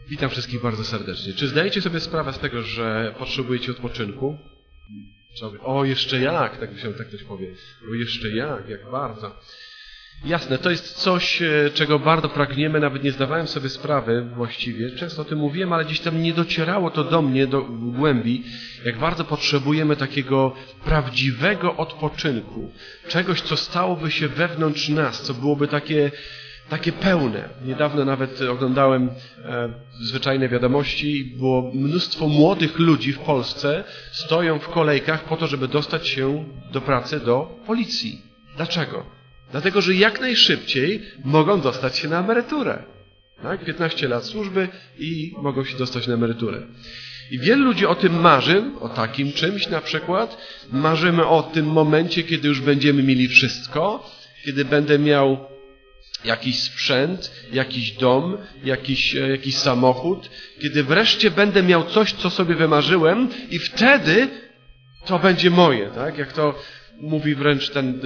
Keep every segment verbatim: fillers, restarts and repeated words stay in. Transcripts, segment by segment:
Witam wszystkich bardzo serdecznie. Czy zdajecie sobie sprawę z tego, że potrzebujecie odpoczynku? O, jeszcze jak, tak myślałem, tak ktoś powie. O, jeszcze jak, jak bardzo. Jasne, to jest coś, czego bardzo pragniemy, nawet nie zdawałem sobie sprawy właściwie. Często o tym mówiłem, ale gdzieś tam nie docierało to do mnie, do głębi, jak bardzo potrzebujemy takiego prawdziwego odpoczynku. Czegoś, co stałoby się wewnątrz nas, co byłoby takie, takie pełne. Niedawno nawet oglądałem e, zwyczajne wiadomości i było mnóstwo młodych ludzi w Polsce stoją w kolejkach po to, żeby dostać się do pracy do policji. Dlaczego? Dlatego, że jak najszybciej mogą dostać się na emeryturę. Tak? piętnaście lat służby i mogą się dostać na emeryturę. I wielu ludzi o tym marzy, o takim czymś na przykład. Marzymy o tym momencie, kiedy już będziemy mieli wszystko, kiedy będę miał jakiś sprzęt, jakiś dom, jakiś, jakiś samochód, kiedy wreszcie będę miał coś, co sobie wymarzyłem i wtedy to będzie moje. Tak? Jak to mówi wręcz ten...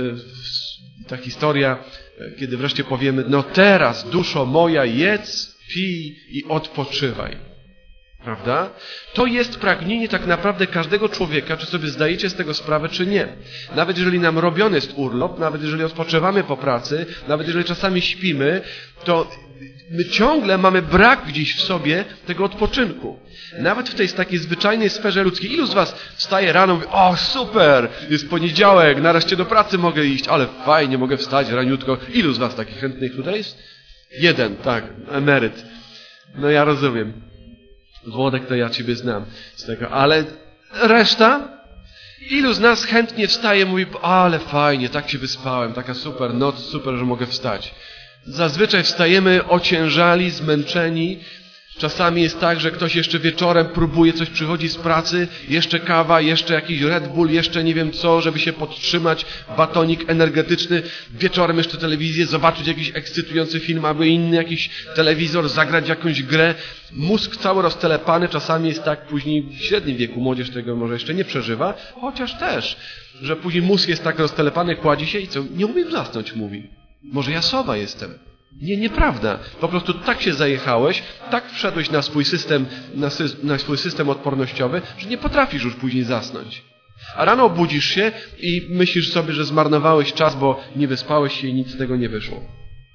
ta historia, kiedy wreszcie powiemy, no teraz, duszo moja, jedz, pij i odpoczywaj. Prawda? To jest pragnienie tak naprawdę każdego człowieka, czy sobie zdajecie z tego sprawę, czy nie. Nawet jeżeli nam robiony jest urlop, nawet jeżeli odpoczywamy po pracy, nawet jeżeli czasami śpimy, to my ciągle mamy brak gdzieś w sobie tego odpoczynku. Nawet w tej takiej zwyczajnej sferze ludzkiej. Ilu z was wstaje rano i mówi, o super, jest poniedziałek, nareszcie do pracy mogę iść, ale fajnie, mogę wstać raniutko. Ilu z was takich chętnych tutaj jest? Jeden, tak, emeryt. No ja rozumiem. Włodek, to ja ciebie znam z tego, ale reszta? Ilu z nas chętnie wstaje i mówi, ale fajnie, tak się wyspałem, taka super noc, super, że mogę wstać. Zazwyczaj wstajemy ociężali, zmęczeni. Czasami jest tak, że ktoś jeszcze wieczorem próbuje, coś przychodzi z pracy, jeszcze kawa, jeszcze jakiś Red Bull, jeszcze nie wiem co, żeby się podtrzymać, batonik energetyczny, wieczorem jeszcze telewizję, zobaczyć jakiś ekscytujący film, albo inny jakiś telewizor, zagrać jakąś grę. Mózg cały roztelepany, czasami jest tak, później w średnim wieku młodzież tego może jeszcze nie przeżywa, chociaż też, że później mózg jest tak roztelepany, kładzie się i co? Nie umiem zasnąć, mówi. Może ja sowa jestem. Nie, nieprawda. Po prostu tak się zajechałeś, tak wszedłeś na swój system, na, sy na swój system odpornościowy, że nie potrafisz już później zasnąć. A rano obudzisz się i myślisz sobie, że zmarnowałeś czas, bo nie wyspałeś się i nic z tego nie wyszło.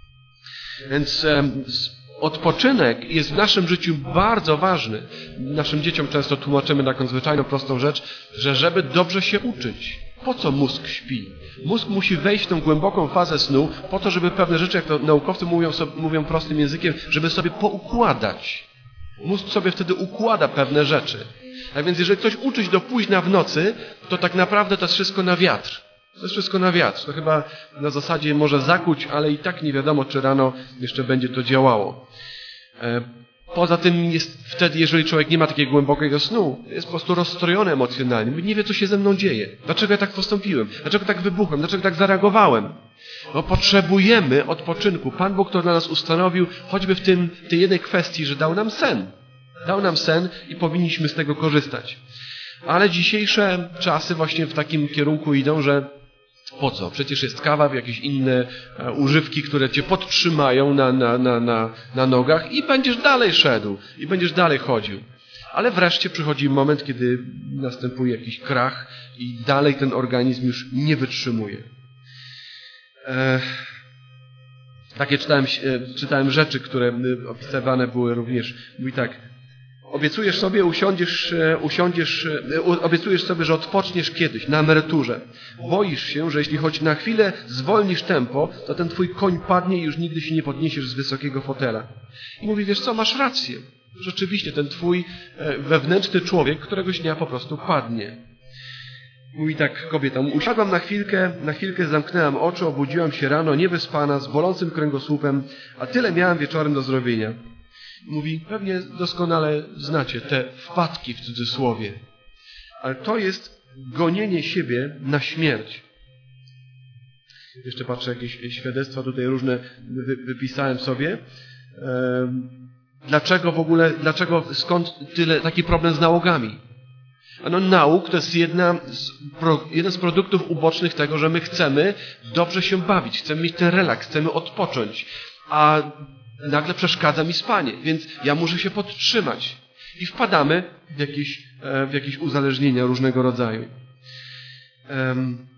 Więc em, odpoczynek jest w naszym życiu bardzo ważny. Naszym dzieciom często tłumaczymy taką zwyczajną, prostą rzecz, że żeby dobrze się uczyć. Po co mózg śpi? Mózg musi wejść w tą głęboką fazę snu po to, żeby pewne rzeczy, jak to naukowcy mówią, sobie, mówią prostym językiem, żeby sobie poukładać. Mózg sobie wtedy układa pewne rzeczy. A więc jeżeli coś uczyć do późna w nocy, to tak naprawdę to jest wszystko na wiatr. To jest wszystko na wiatr. To chyba na zasadzie może zakuć, ale i tak nie wiadomo, czy rano jeszcze będzie to działało. Poza tym jest wtedy, jeżeli człowiek nie ma takiego głębokiego snu, jest po prostu rozstrojony emocjonalnie. Nie wie, co się ze mną dzieje. Dlaczego ja tak postąpiłem? Dlaczego tak wybuchłem? Dlaczego tak zareagowałem? Bo potrzebujemy odpoczynku. Pan Bóg to dla nas ustanowił choćby w tym, tej jednej kwestii, że dał nam sen. Dał nam sen i powinniśmy z tego korzystać. Ale dzisiejsze czasy właśnie w takim kierunku idą, że po co? Przecież jest kawa, jakieś inne e, używki, które cię podtrzymają na, na, na, na, na nogach i będziesz dalej szedł, i będziesz dalej chodził. Ale wreszcie przychodzi moment, kiedy następuje jakiś krach i dalej ten organizm już nie wytrzymuje. E, takie czytałem, e, czytałem rzeczy, które opisywane były również. Mówi tak, obiecujesz sobie, usiądziesz, usiądziesz, obiecujesz sobie, że odpoczniesz kiedyś, na emeryturze. Boisz się, że jeśli choć na chwilę zwolnisz tempo, to ten twój koń padnie i już nigdy się nie podniesiesz z wysokiego fotela. I mówi, wiesz co, masz rację. Rzeczywiście ten twój wewnętrzny człowiek któregoś dnia po prostu padnie. Mówi tak kobieta, usiadłam na chwilkę, na chwilkę zamknęłam oczy, obudziłam się rano, niewyspana, z bolącym kręgosłupem, a tyle miałam wieczorem do zrobienia. Mówi, pewnie doskonale znacie te wpadki w cudzysłowie. Ale to jest gonienie siebie na śmierć. Jeszcze patrzę, jakieś świadectwa tutaj różne wypisałem sobie. Dlaczego w ogóle, dlaczego, skąd tyle, taki problem z nałogami? Ano nauk to jest jedna z, pro, jeden z produktów ubocznych tego, że my chcemy dobrze się bawić, chcemy mieć ten relaks, chcemy odpocząć. A nagle przeszkadza mi spanie, więc ja muszę się podtrzymać. I wpadamy w jakieś, w jakieś uzależnienia różnego rodzaju. Um.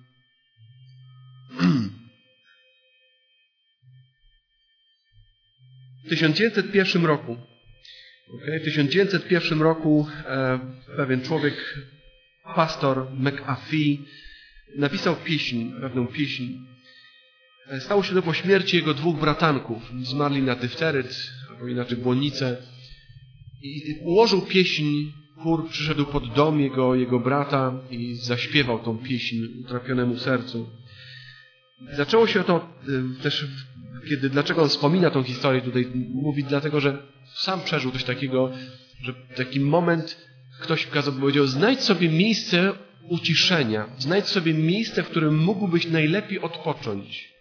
W tysiąc dziewięćset pierwszym roku, okay, w tysiąc dziewięćset pierwszym roku e, pewien człowiek, pastor McAfee, napisał pieśń, pewną pieśń. Stało się to po śmierci jego dwóch bratanków. Zmarli na dyfteryt, albo inaczej błonnicę. I ułożył pieśń, chór przyszedł pod dom jego, jego brata i zaśpiewał tą pieśń utrapionemu sercu. Zaczęło się to też, kiedy, dlaczego on wspomina tą historię tutaj, mówi dlatego, że sam przeżył coś takiego, że taki moment ktoś kazał, powiedział, znajdź sobie miejsce uciszenia, znajdź sobie miejsce, w którym mógłbyś najlepiej odpocząć.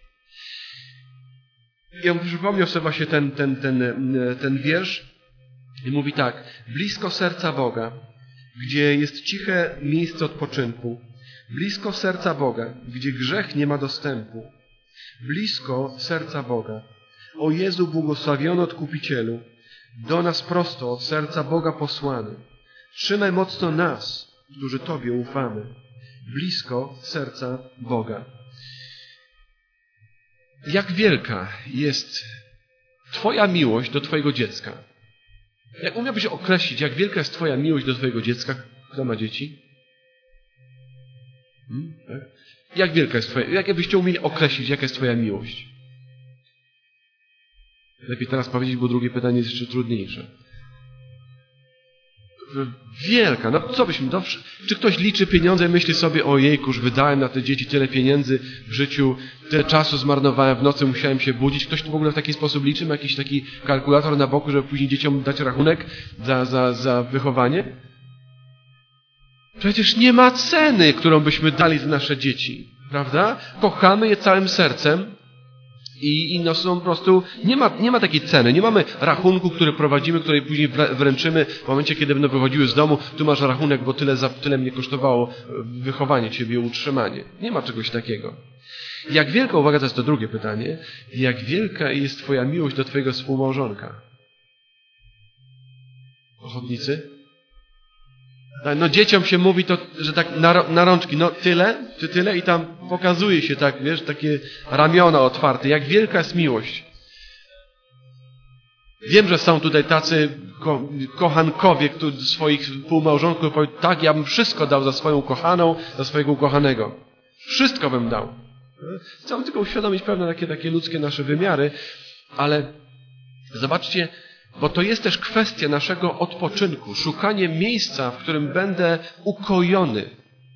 I on przypomniał sobie właśnie ten, ten, ten, ten wiersz i mówi tak, blisko serca Boga, gdzie jest ciche miejsce odpoczynku, blisko serca Boga, gdzie grzech nie ma dostępu, blisko serca Boga. O Jezu błogosławiony Odkupicielu, do nas prosto od serca Boga posłany. Trzymaj mocno nas, którzy Tobie ufamy, blisko serca Boga. Jak wielka jest Twoja miłość do Twojego dziecka? Jak umiałbyś określić, jak wielka jest Twoja miłość do Twojego dziecka? Kto ma dzieci? Hmm? Tak? Jak wielka jest Twoja... Jak byście umieli określić, jaka jest Twoja miłość? Lepiej teraz powiedzieć, bo drugie pytanie jest jeszcze trudniejsze. Wielka. No co byśmy... No, czy ktoś liczy pieniądze i myśli sobie, ojejkuż, wydałem na te dzieci tyle pieniędzy w życiu, tyle czasu zmarnowałem, w nocy musiałem się budzić. Ktoś w ogóle w taki sposób liczy? Ma jakiś taki kalkulator na boku, żeby później dzieciom dać rachunek za, za, za wychowanie? Przecież nie ma ceny, którą byśmy dali za nasze dzieci. Prawda? Kochamy je całym sercem. I, i no są po prostu, nie ma, nie ma takiej ceny, nie mamy rachunku, który prowadzimy, który później wręczymy w momencie, kiedy będą wychodziły z domu, tu masz rachunek, bo tyle, za, tyle mnie kosztowało wychowanie ciebie, utrzymanie. Nie ma czegoś takiego. Jak wielka, uwaga, to jest to drugie pytanie, jak wielka jest Twoja miłość do Twojego współmałżonka? Ochotnicy? No dzieciom się mówi to, że tak na, na rączki, no tyle, czy tyle i tam pokazuje się tak, wiesz, takie ramiona otwarte. Jak wielka jest miłość. Wiem, że są tutaj tacy ko, kochankowie, którzy swoich współmałżonków powiedzą, tak, ja bym wszystko dał za swoją kochaną, za swojego ukochanego. Wszystko bym dał. Chcę tylko uświadomić pewne takie, takie ludzkie nasze wymiary, ale zobaczcie, bo to jest też kwestia naszego odpoczynku, szukanie miejsca, w którym będę ukojony.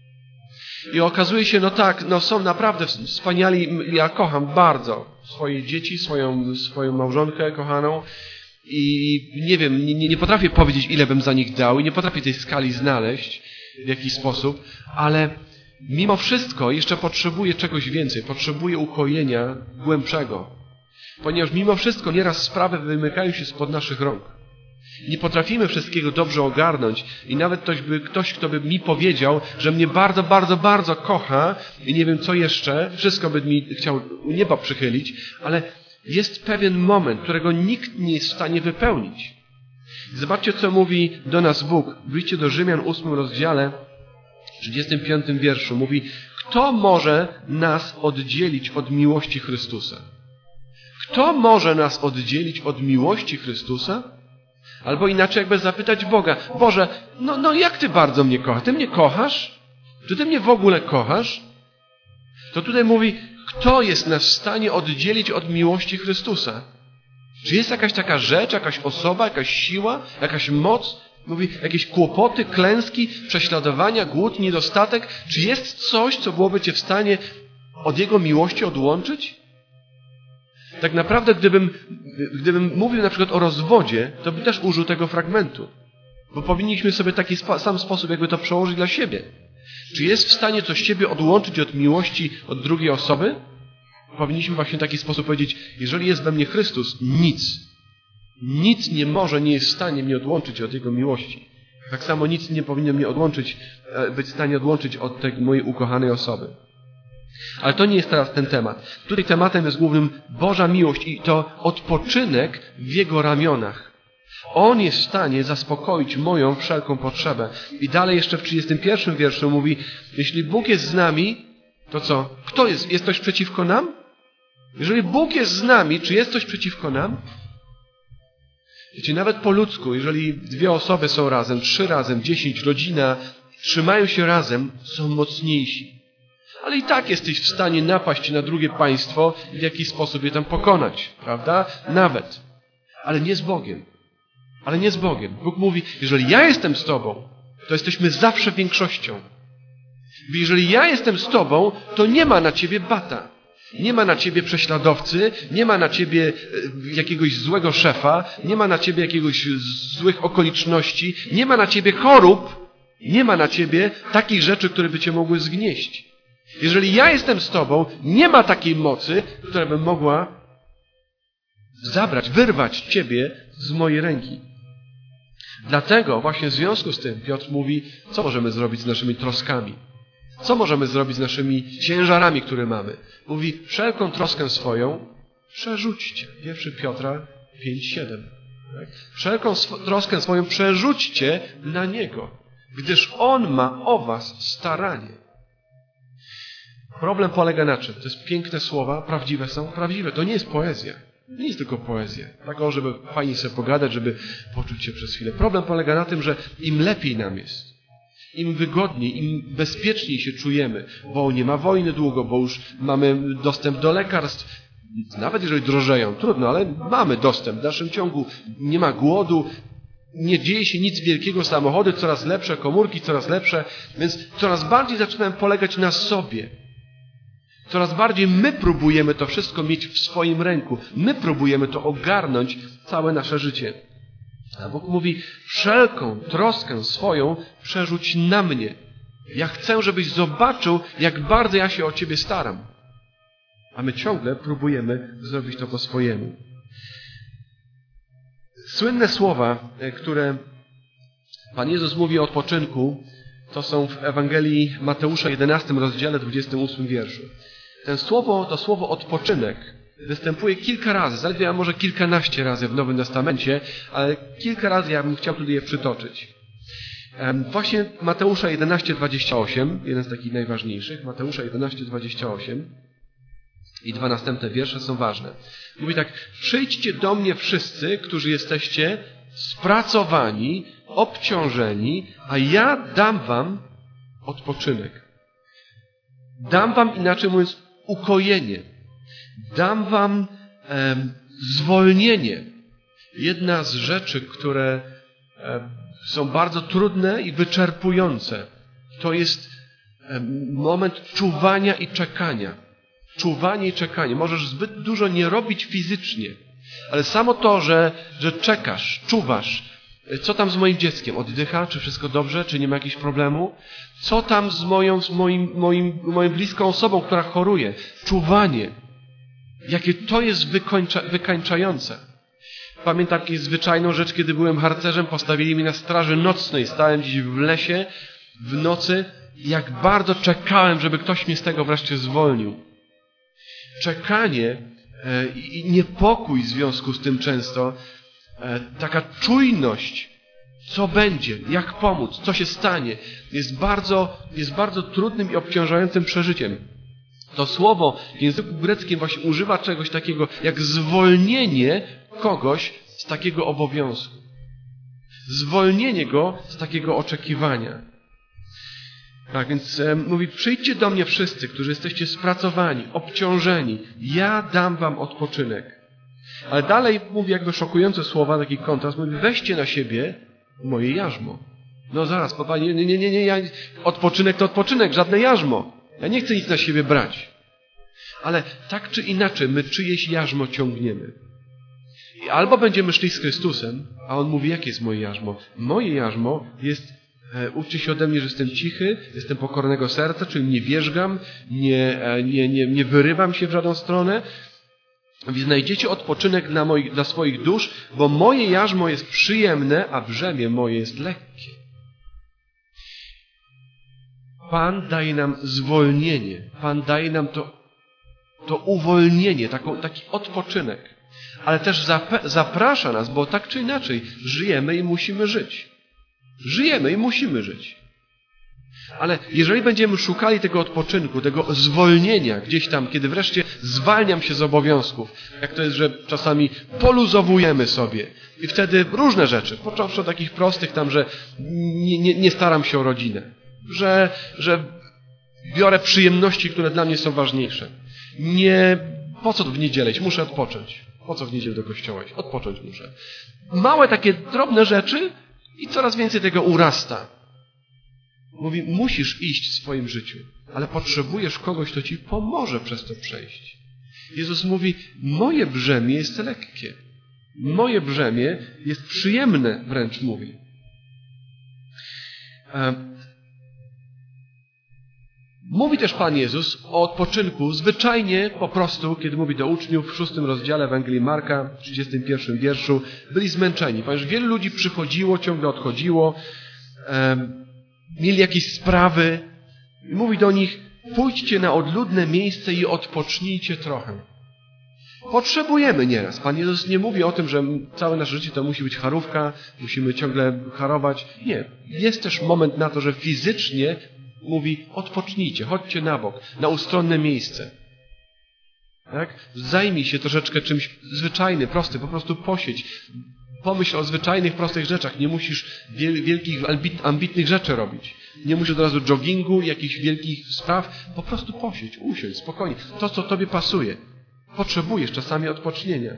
I okazuje się, no tak, no są naprawdę wspaniali, ja kocham bardzo swoje dzieci, swoją, swoją małżonkę kochaną i nie wiem, nie, nie potrafię powiedzieć, ile bym za nich dał i nie potrafię tej skali znaleźć w jakiś sposób, ale mimo wszystko jeszcze potrzebuję czegoś więcej, potrzebuję ukojenia głębszego. Ponieważ mimo wszystko nieraz sprawy wymykają się spod naszych rąk. Nie potrafimy wszystkiego dobrze ogarnąć i nawet ktoś, by, ktoś, kto by mi powiedział, że mnie bardzo, bardzo, bardzo kocha i nie wiem co jeszcze, wszystko by mi chciał u nieba przychylić, ale jest pewien moment, którego nikt nie jest w stanie wypełnić. Zobaczcie, co mówi do nas Bóg. W liście do Rzymian, ósmym rozdziale, trzydziestym piątym wierszu. Mówi, kto może nas oddzielić od miłości Chrystusa? Kto może nas oddzielić od miłości Chrystusa? Albo inaczej jakby zapytać Boga, Boże, no, no jak Ty bardzo mnie kochasz? Ty mnie kochasz? Czy Ty mnie w ogóle kochasz? To tutaj mówi, kto jest nas w stanie oddzielić od miłości Chrystusa? Czy jest jakaś taka rzecz, jakaś osoba, jakaś siła, jakaś moc? Mówi, jakieś kłopoty, klęski, prześladowania, głód, niedostatek? Czy jest coś, co byłoby Cię w stanie od Jego miłości odłączyć? Tak naprawdę, gdybym, gdybym mówił na przykład o rozwodzie, to bym też użył tego fragmentu. Bo powinniśmy sobie taki spa, sam sposób jakby to przełożyć dla siebie. Czy jest w stanie coś Ciebie odłączyć od miłości od drugiej osoby? Powinniśmy właśnie w taki sposób powiedzieć, jeżeli jest we mnie Chrystus, nic. Nic nie może, nie jest w stanie mnie odłączyć od Jego miłości. Tak samo nic nie powinno mnie odłączyć, być w stanie odłączyć od tej mojej ukochanej osoby. Ale to nie jest teraz ten temat. Tutaj tematem jest głównym Boża miłość i to odpoczynek w Jego ramionach. On jest w stanie zaspokoić moją wszelką potrzebę. I dalej jeszcze w trzydziestym pierwszym wierszu mówi, jeśli Bóg jest z nami, to co? Kto jest? Jest ktoś przeciwko nam? Jeżeli Bóg jest z nami, czy jest coś przeciwko nam? Wiecie, nawet po ludzku, jeżeli dwie osoby są razem, trzy razem, dziesięć, rodzina, trzymają się razem, są mocniejsi. Ale i tak jesteś w stanie napaść na drugie państwo i w jakiś sposób je tam pokonać, prawda? Nawet. Ale nie z Bogiem. Ale nie z Bogiem. Bóg mówi, jeżeli ja jestem z Tobą, to jesteśmy zawsze większością. Jeżeli ja jestem z Tobą, to nie ma na Ciebie bata. Nie ma na Ciebie prześladowcy, nie ma na Ciebie jakiegoś złego szefa, nie ma na Ciebie jakiegoś złych okoliczności, nie ma na Ciebie chorób, nie ma na Ciebie takich rzeczy, które by Cię mogły zgnieść. Jeżeli ja jestem z Tobą, nie ma takiej mocy, która by mogła zabrać, wyrwać Ciebie z mojej ręki. Dlatego właśnie w związku z tym Piotr mówi, co możemy zrobić z naszymi troskami? Co możemy zrobić z naszymi ciężarami, które mamy? Mówi, wszelką troskę swoją przerzućcie. Pierwszy Piotra pięć siedem. Tak? Wszelką sw- troskę swoją przerzućcie na Niego, gdyż On ma o was staranie. Problem polega na czym? To jest piękne słowa, prawdziwe są? Prawdziwe. To nie jest poezja. Nie jest tylko poezja. Tak o, żeby fajnie sobie pogadać, żeby poczuć się przez chwilę. Problem polega na tym, że im lepiej nam jest, im wygodniej, im bezpieczniej się czujemy, bo nie ma wojny długo, bo już mamy dostęp do lekarstw, nawet jeżeli drożeją, trudno, ale mamy dostęp. W dalszym ciągu nie ma głodu, nie dzieje się nic wielkiego, samochody coraz lepsze, komórki coraz lepsze, więc coraz bardziej zaczynamy polegać na sobie. Coraz bardziej my próbujemy to wszystko mieć w swoim ręku. My próbujemy to ogarnąć, całe nasze życie. A Bóg mówi, wszelką troskę swoją przerzuć na mnie. Ja chcę, żebyś zobaczył, jak bardzo ja się o Ciebie staram. A my ciągle próbujemy zrobić to po swojemu. Słynne słowa, które Pan Jezus mówi o odpoczynku, to są w Ewangelii Mateusza jedenastym rozdziale, dwudziestym ósmym wierszu. Ten słowo, to słowo odpoczynek występuje kilka razy, zaledwie a może kilkanaście razy w Nowym Testamencie, ale kilka razy ja bym chciał tutaj je przytoczyć. Właśnie Mateusza jedenaście dwadzieścia osiem, jeden z takich najważniejszych, Mateusza jedenaście dwadzieścia osiem i dwa następne wiersze są ważne. Mówi tak, przyjdźcie do mnie wszyscy, którzy jesteście spracowani, obciążeni, a ja dam wam odpoczynek. Dam wam, inaczej mówiąc, ukojenie. Dam wam e, zwolnienie. Jedna z rzeczy, które e, są bardzo trudne i wyczerpujące, to jest e, moment czuwania i czekania. Czuwanie i czekanie. Możesz zbyt dużo nie robić fizycznie, ale samo to, że, że czekasz, czuwasz, co tam z moim dzieckiem? Oddycha? Czy wszystko dobrze? Czy nie ma jakiegoś problemu? Co tam z moją, z moim, moim, moją bliską osobą, która choruje? Czuwanie. Jakie to jest wykończa, wykańczające. Pamiętam jakąś zwyczajną rzecz, kiedy byłem harcerzem, postawili mnie na straży nocnej. Stałem gdzieś w lesie, w nocy i jak bardzo czekałem, żeby ktoś mnie z tego wreszcie zwolnił. Czekanie e, i niepokój w związku z tym często, e, taka czujność, co będzie, jak pomóc, co się stanie, jest bardzo, jest bardzo trudnym i obciążającym przeżyciem. To słowo w języku greckim właśnie używa czegoś takiego jak zwolnienie kogoś z takiego obowiązku. Zwolnienie go z takiego oczekiwania. Tak, więc e, mówi, przyjdźcie do mnie wszyscy, którzy jesteście spracowani, obciążeni. Ja dam wam odpoczynek. Ale dalej mówi jakby szokujące słowa, taki kontrast. Mówi, weźcie na siebie moje jarzmo. No zaraz, papa, nie, nie, nie, nie, ja, odpoczynek to odpoczynek, żadne jarzmo. Ja nie chcę nic na siebie brać. Ale tak czy inaczej, my czyjeś jarzmo ciągniemy. I albo będziemy szli z Chrystusem, a On mówi, jakie jest moje jarzmo? Moje jarzmo jest, e, uczcie się ode mnie, że jestem cichy, jestem pokornego serca, czyli nie wierzgam, nie, e, nie, nie, nie wyrywam się w żadną stronę. Więc znajdziecie odpoczynek dla, moich, dla swoich dusz, bo moje jarzmo jest przyjemne, a brzemię moje jest lekkie. Pan daje nam zwolnienie. Pan daje nam to, to uwolnienie, taką, taki odpoczynek. Ale też zaprasza nas, bo tak czy inaczej żyjemy i musimy żyć. Żyjemy i musimy żyć. Ale jeżeli będziemy szukali tego odpoczynku, tego zwolnienia gdzieś tam, kiedy wreszcie zwalniam się z obowiązków, jak to jest, że czasami poluzowujemy sobie i wtedy różne rzeczy, począwszy od takich prostych tam, że nie, nie, nie staram się o rodzinę, że, że biorę przyjemności, które dla mnie są ważniejsze. Nie, po co w niedzielę iść? Muszę odpocząć. Po co w niedzielę do kościoła iść? Odpocząć muszę. Małe takie drobne rzeczy i coraz więcej tego urasta. Mówi, musisz iść w swoim życiu, ale potrzebujesz kogoś, kto ci pomoże przez to przejść. Jezus mówi, moje brzemię jest lekkie. Moje brzemię jest przyjemne, wręcz mówi. Mówi też Pan Jezus o odpoczynku zwyczajnie, po prostu, kiedy mówi do uczniów w szóstym rozdziale Ewangelii Marka, w trzydziestym pierwszym wierszu, byli zmęczeni, ponieważ wielu ludzi przychodziło, ciągle odchodziło, um, mieli jakieś sprawy. I mówi do nich, pójdźcie na odludne miejsce i odpocznijcie trochę. Potrzebujemy nieraz. Pan Jezus nie mówi o tym, że całe nasze życie to musi być charówka, musimy ciągle harować. Nie. Jest też moment na to, że fizycznie mówi, odpocznijcie, chodźcie na bok, na ustronne miejsce. Tak? Zajmij się troszeczkę czymś zwyczajnym, prostym, po prostu posiedź. Pomyśl o zwyczajnych, prostych rzeczach. Nie musisz wielkich, ambitnych rzeczy robić. Nie musisz od razu joggingu, jakichś wielkich spraw. Po prostu posiedź, usiądź, spokojnie. To, co tobie pasuje. Potrzebujesz czasami odpocznienia.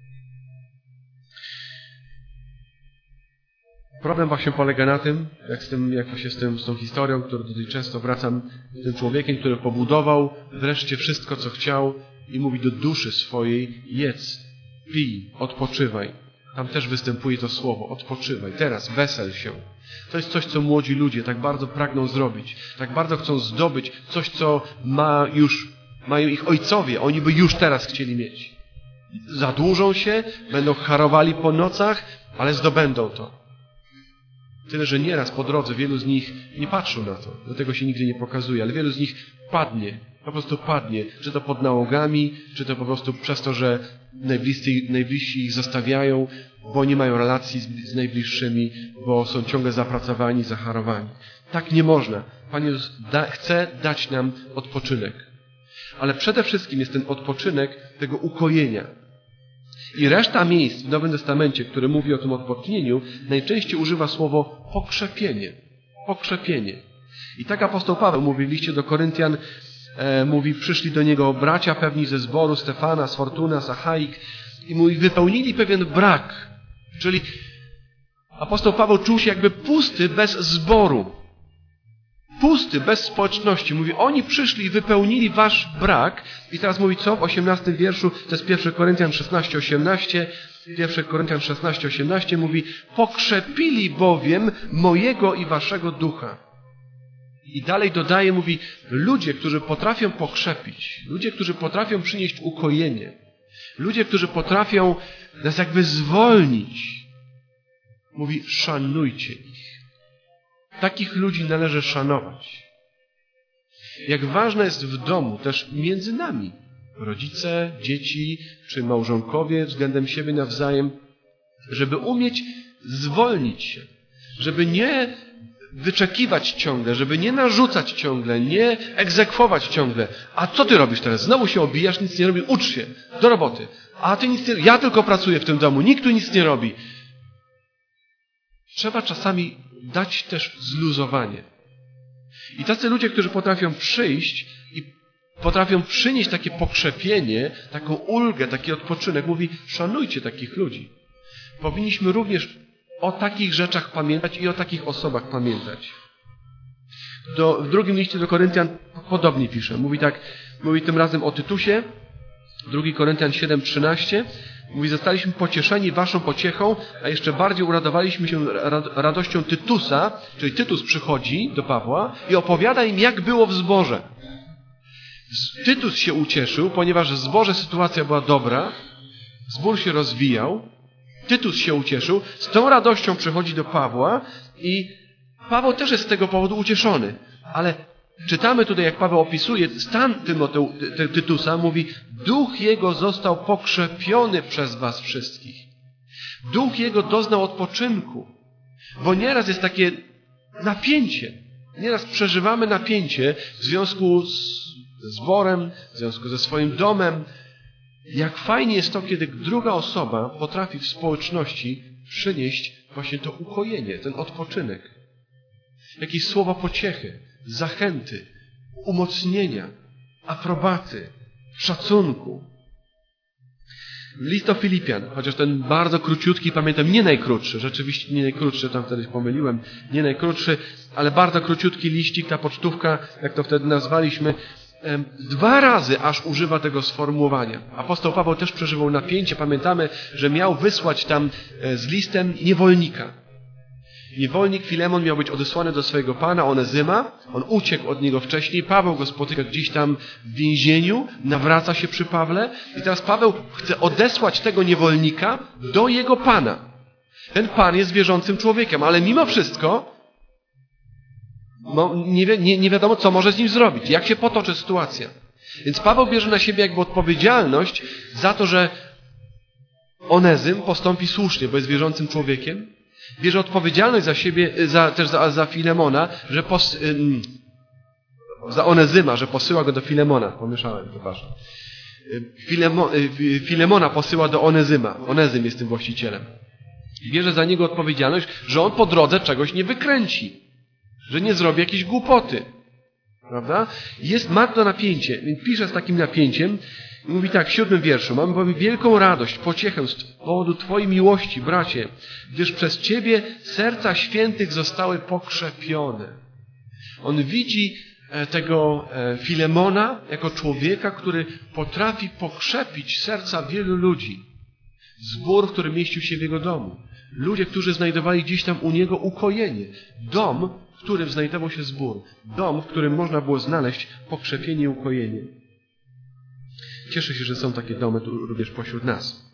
Problem właśnie polega na tym, jak, z tym, jak właśnie z, tym, z tą historią, którą tutaj często wracam, z tym człowiekiem, który pobudował wreszcie wszystko, co chciał i mówi do duszy swojej, jedz, pij, odpoczywaj. Tam też występuje to słowo, odpoczywaj, teraz wesel się. To jest coś, co młodzi ludzie tak bardzo pragną zrobić, tak bardzo chcą zdobyć coś, co ma już, mają ich ojcowie, oni by już teraz chcieli mieć. Zadłużą się, będą harowali po nocach, ale zdobędą to. Tyle, że nieraz po drodze wielu z nich nie patrzą na to, do tego się nigdy nie pokazuje, ale wielu z nich padnie, po prostu padnie, czy to pod nałogami, czy to po prostu przez to, że najbliscy, najbliżsi ich zostawiają, bo nie mają relacji z, z najbliższymi, bo są ciągle zapracowani, zacharowani. Tak nie można. Pan Jezus da, chce dać nam odpoczynek. Ale przede wszystkim jest ten odpoczynek tego ukojenia. I reszta miejsc w Nowym Testamencie, które mówi o tym odpocznieniu, najczęściej używa słowo pokrzepienie. Pokrzepienie. I tak apostoł Paweł mówi w liście do Koryntian, e, mówi, przyszli do niego bracia pewni ze zboru, Stefana, z Fortuna, z Achaik i mówi, wypełnili pewien brak. Czyli apostoł Paweł czuł się jakby pusty bez zboru. Pusty, bez społeczności. Mówi, oni przyszli i wypełnili wasz brak. I teraz mówi co? W osiemnastym wierszu, to jest pierwszy Koryntian szesnaście, osiemnaście. pierwszy Koryntian szesnaście, osiemnaście mówi, pokrzepili bowiem mojego i waszego ducha. I dalej dodaje, mówi, ludzie, którzy potrafią pokrzepić, ludzie, którzy potrafią przynieść ukojenie, ludzie, którzy potrafią nas jakby zwolnić, mówi, szanujcie ich. Takich ludzi należy szanować. Jak ważne jest w domu, też między nami, rodzice, dzieci czy małżonkowie względem siebie nawzajem, żeby umieć zwolnić się, żeby nie wyczekiwać ciągle, żeby nie narzucać ciągle, nie egzekwować ciągle. A co ty robisz teraz? Znowu się obijasz, nic nie robisz, ucz się, do roboty. A ty nic nie, ja tylko pracuję w tym domu, nikt tu nic nie robi. Trzeba czasami dać też zluzowanie. I tacy ludzie, którzy potrafią przyjść i potrafią przynieść takie pokrzepienie, taką ulgę, taki odpoczynek, mówi, szanujcie takich ludzi. Powinniśmy również o takich rzeczach pamiętać i o takich osobach pamiętać. Do, w drugim liście do Koryntian podobnie pisze. Mówi tak, mówi tym razem o Tytusie, drugi Koryntian siedem, trzynaście. Mówi, zostaliśmy pocieszeni waszą pociechą, a jeszcze bardziej uradowaliśmy się radością Tytusa, czyli Tytus przychodzi do Pawła i opowiada im, jak było w zborze. Tytus się ucieszył, ponieważ w zborze sytuacja była dobra, zbór się rozwijał, Tytus się ucieszył, z tą radością przychodzi do Pawła i Paweł też jest z tego powodu ucieszony, ale czytamy tutaj, jak Paweł opisuje stan Tymoteu, ty, Tytusa, mówi, duch jego został pokrzepiony przez was wszystkich. Duch jego doznał odpoczynku. Bo nieraz jest takie napięcie. Nieraz przeżywamy napięcie w związku z zborem, w związku ze swoim domem. Jak fajnie jest to, kiedy druga osoba potrafi w społeczności przynieść właśnie to ukojenie, ten odpoczynek. Jakieś słowa pociechy, zachęty, umocnienia, aprobaty, szacunku. List do Filipian, chociaż ten bardzo króciutki, pamiętam, nie najkrótszy, rzeczywiście nie najkrótszy, tam wtedy pomyliłem, nie najkrótszy, ale bardzo króciutki liścik, ta pocztówka, jak to wtedy nazwaliśmy, dwa razy aż używa tego sformułowania. Apostoł Paweł też przeżywał napięcie. Pamiętamy, że miał wysłać tam z listem niewolnika. Niewolnik Filemon miał być odesłany do swojego pana Onezyma. On uciekł od niego wcześniej. Paweł go spotyka gdzieś tam w więzieniu. Nawraca się przy Pawle. I teraz Paweł chce odesłać tego niewolnika do jego pana. Ten pan jest wierzącym człowiekiem, ale mimo wszystko no, nie, wi- nie, nie wiadomo, co może z nim zrobić. Jak się potoczy sytuacja. Więc Paweł bierze na siebie jakby odpowiedzialność za to, że Onezym postąpi słusznie, bo jest wierzącym człowiekiem. Bierze odpowiedzialność za siebie, za, też za, za Filemona, że pos, ym, za Onezyma, że posyła go do Filemona. Pomieszałem, przepraszam. Filemo, y, Filemona posyła do Onezyma. Onezym jest tym właścicielem. Bierze za niego odpowiedzialność, że on po drodze czegoś nie wykręci. Że nie zrobi jakiejś głupoty. Prawda? Jest, ma to napięcie. Więc pisze z takim napięciem. Mówi tak, w siódmym wierszu. Mamy bowiem wielką radość, pociechę z powodu Twojej miłości, bracie, gdyż przez Ciebie serca świętych zostały pokrzepione. On widzi tego Filemona jako człowieka, który potrafi pokrzepić serca wielu ludzi. Zbór, który mieścił się w jego domu. Ludzie, którzy znajdowali gdzieś tam u niego ukojenie. Dom, w którym znajdował się zbór. Dom, w którym można było znaleźć pokrzepienie i ukojenie. Cieszę się, że są takie domy tu również pośród nas.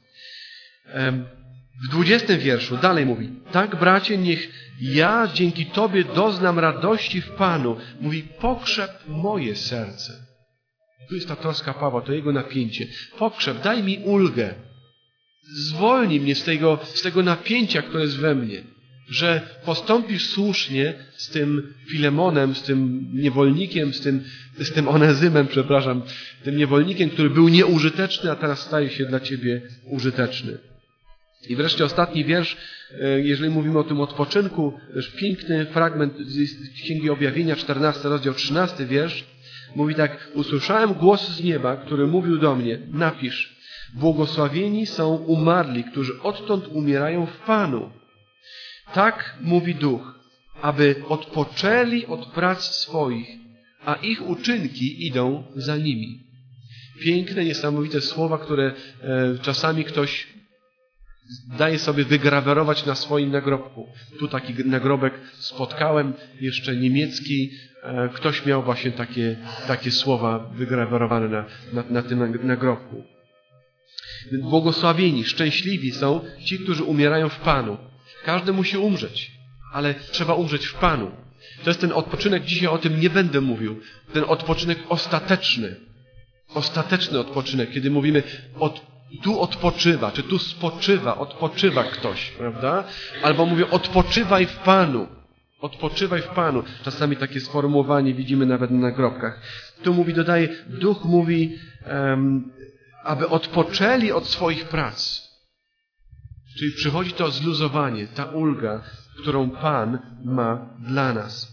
W dwudziestym wierszu dalej mówi, tak bracie, niech ja dzięki Tobie doznam radości w Panu. Mówi, pokrzep moje serce. Tu jest ta troska Pawła, to jego napięcie. Pokrzep, daj mi ulgę. Zwolnij mnie z tego, z tego napięcia, które jest we mnie. Że postąpisz słusznie z tym Filemonem, z tym niewolnikiem, z tym, z tym Onezymem, przepraszam, tym niewolnikiem, który był nieużyteczny, a teraz staje się dla Ciebie użyteczny. I wreszcie ostatni wiersz, jeżeli mówimy o tym odpoczynku, też piękny fragment z Księgi Objawienia, czternasty rozdział, trzynasty wiersz, mówi tak, usłyszałem głos z nieba, który mówił do mnie, napisz, błogosławieni są umarli, którzy odtąd umierają w Panu. Tak mówi Duch, aby odpoczęli od prac swoich, a ich uczynki idą za nimi. Piękne, niesamowite słowa, które e, czasami ktoś daje sobie wygrawerować na swoim nagrobku. Tu taki nagrobek spotkałem, jeszcze niemiecki. E, ktoś miał właśnie takie, takie słowa wygrawerowane na, na, na tym nagrobku. Błogosławieni, szczęśliwi są ci, którzy umierają w Panu. Każdy musi umrzeć, ale trzeba umrzeć w Panu. To jest ten odpoczynek, dzisiaj o tym nie będę mówił. Ten odpoczynek ostateczny. Ostateczny odpoczynek, kiedy mówimy od, tu odpoczywa, czy tu spoczywa, odpoczywa ktoś, prawda? Albo mówię odpoczywaj w Panu. Odpoczywaj w Panu. Czasami takie sformułowanie widzimy nawet na nagrobkach. Tu mówi, dodaje, Duch mówi, um, aby odpoczęli od swoich prac. Czyli przychodzi to zluzowanie, ta ulga, którą Pan ma dla nas.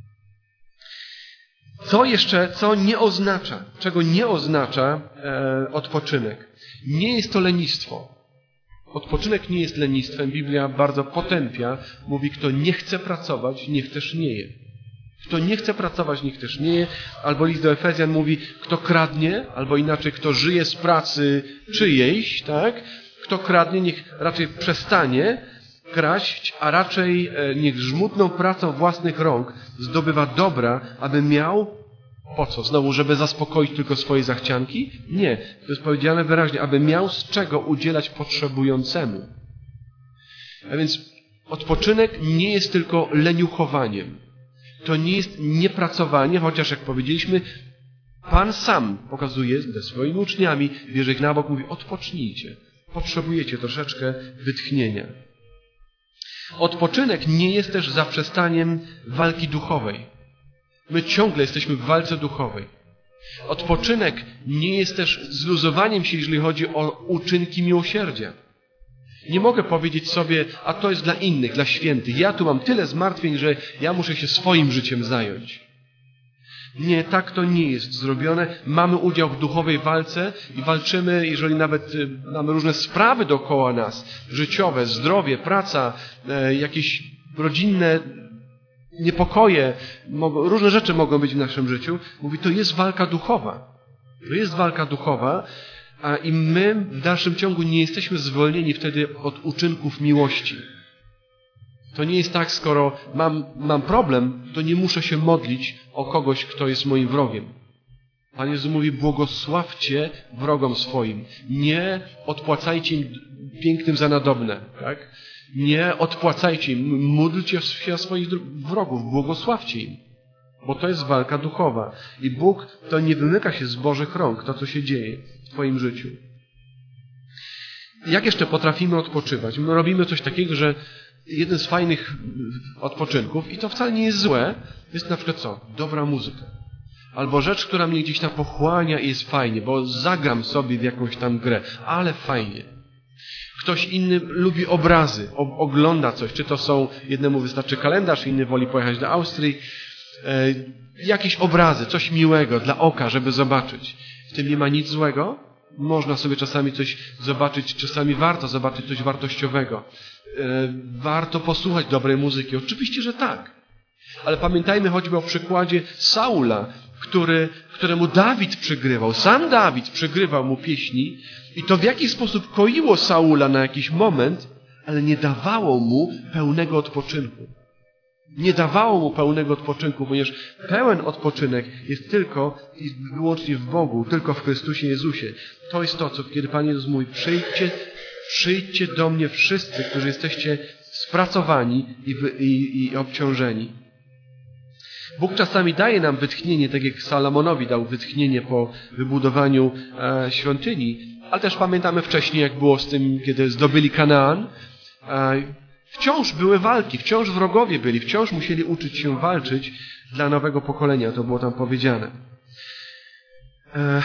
Co jeszcze, co nie oznacza, czego nie oznacza e, odpoczynek? Nie jest to lenistwo. Odpoczynek nie jest lenistwem. Biblia bardzo potępia. Mówi, kto nie chce pracować, niech też nie je. Kto nie chce pracować, niech też nie je. Albo list do Efezjan mówi, kto kradnie, albo inaczej, kto żyje z pracy czyjejś, tak? Kto kradnie, niech raczej przestanie kraść, a raczej niech żmudną pracą własnych rąk zdobywa dobra, aby miał, po co? Znowu, żeby zaspokoić tylko swoje zachcianki? Nie. To jest powiedziane wyraźnie, aby miał z czego udzielać potrzebującemu. A więc odpoczynek nie jest tylko leniuchowaniem. To nie jest niepracowanie, chociaż jak powiedzieliśmy, Pan sam pokazuje ze swoimi uczniami, bierze ich na bok, mówi: odpocznijcie. Potrzebujecie troszeczkę wytchnienia. Odpoczynek nie jest też zaprzestaniem walki duchowej. My ciągle jesteśmy w walce duchowej. Odpoczynek nie jest też zluzowaniem się, jeżeli chodzi o uczynki miłosierdzia. Nie mogę powiedzieć sobie, a to jest dla innych, dla świętych. Ja tu mam tyle zmartwień, że ja muszę się swoim życiem zająć. Nie, tak to nie jest zrobione. Mamy udział w duchowej walce i walczymy, jeżeli nawet mamy różne sprawy dookoła nas, życiowe, zdrowie, praca, e, jakieś rodzinne niepokoje, mogą, różne rzeczy mogą być w naszym życiu. Mówi, to jest walka duchowa. To jest walka duchowa, a i my w dalszym ciągu nie jesteśmy zwolnieni wtedy od uczynków miłości. To nie jest tak, skoro mam, mam problem, to nie muszę się modlić o kogoś, kto jest moim wrogiem. Pan Jezus mówi: błogosławcie wrogom swoim. Nie odpłacajcie im pięknym za nadobne. Tak? Nie odpłacajcie im. Módlcie się o swoich wrogów. Błogosławcie im. Bo to jest walka duchowa. I Bóg to nie wymyka się z Bożych rąk, to co się dzieje w Twoim życiu. Jak jeszcze potrafimy odpoczywać? My robimy coś takiego, że jeden z fajnych odpoczynków, i to wcale nie jest złe, jest na przykład co? Dobra muzyka. Albo rzecz, która mnie gdzieś tam pochłania i jest fajnie, bo zagram sobie w jakąś tam grę, ale fajnie. Ktoś inny lubi obrazy, o, ogląda coś, czy to są, jednemu wystarczy kalendarz, inny woli pojechać do Austrii. E, jakieś obrazy, coś miłego dla oka, żeby zobaczyć. W tym nie ma nic złego. Można sobie czasami coś zobaczyć, czasami warto zobaczyć coś wartościowego. E, warto posłuchać dobrej muzyki. Oczywiście, że tak. Ale pamiętajmy choćby o przykładzie Saula, który, któremu Dawid przygrywał. Sam Dawid przygrywał mu pieśni i to w jakiś sposób koiło Saula na jakiś moment, ale nie dawało mu pełnego odpoczynku. Nie dawało mu pełnego odpoczynku, ponieważ pełen odpoczynek jest tylko i wyłącznie w Bogu, tylko w Chrystusie Jezusie. To jest to, co kiedy Pan Jezus mówi: przyjdźcie, przyjdźcie do mnie wszyscy, którzy jesteście spracowani i, i, i obciążeni. Bóg czasami daje nam wytchnienie, tak jak Salomonowi dał wytchnienie po wybudowaniu e, świątyni, ale też pamiętamy wcześniej, jak było z tym, kiedy zdobyli Kanaan. E, wciąż były walki, wciąż wrogowie byli, wciąż musieli uczyć się walczyć dla nowego pokolenia, to było tam powiedziane. E,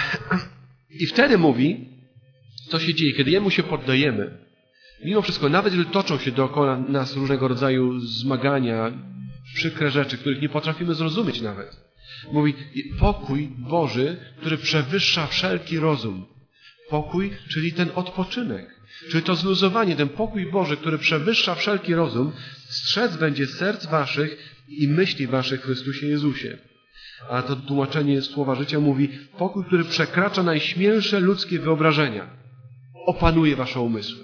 I wtedy mówi, co się dzieje, kiedy Jemu się poddajemy. Mimo wszystko, nawet jeżeli toczą się dookoła nas różnego rodzaju zmagania, przykre rzeczy, których nie potrafimy zrozumieć nawet. Mówi: pokój Boży, który przewyższa wszelki rozum. Pokój, czyli ten odpoczynek, czyli to zluzowanie, ten pokój Boży, który przewyższa wszelki rozum, strzec będzie serc waszych i myśli waszych w Chrystusie Jezusie. A to tłumaczenie Słowa Życia mówi: pokój, który przekracza najśmielsze ludzkie wyobrażenia, opanuje wasze umysły.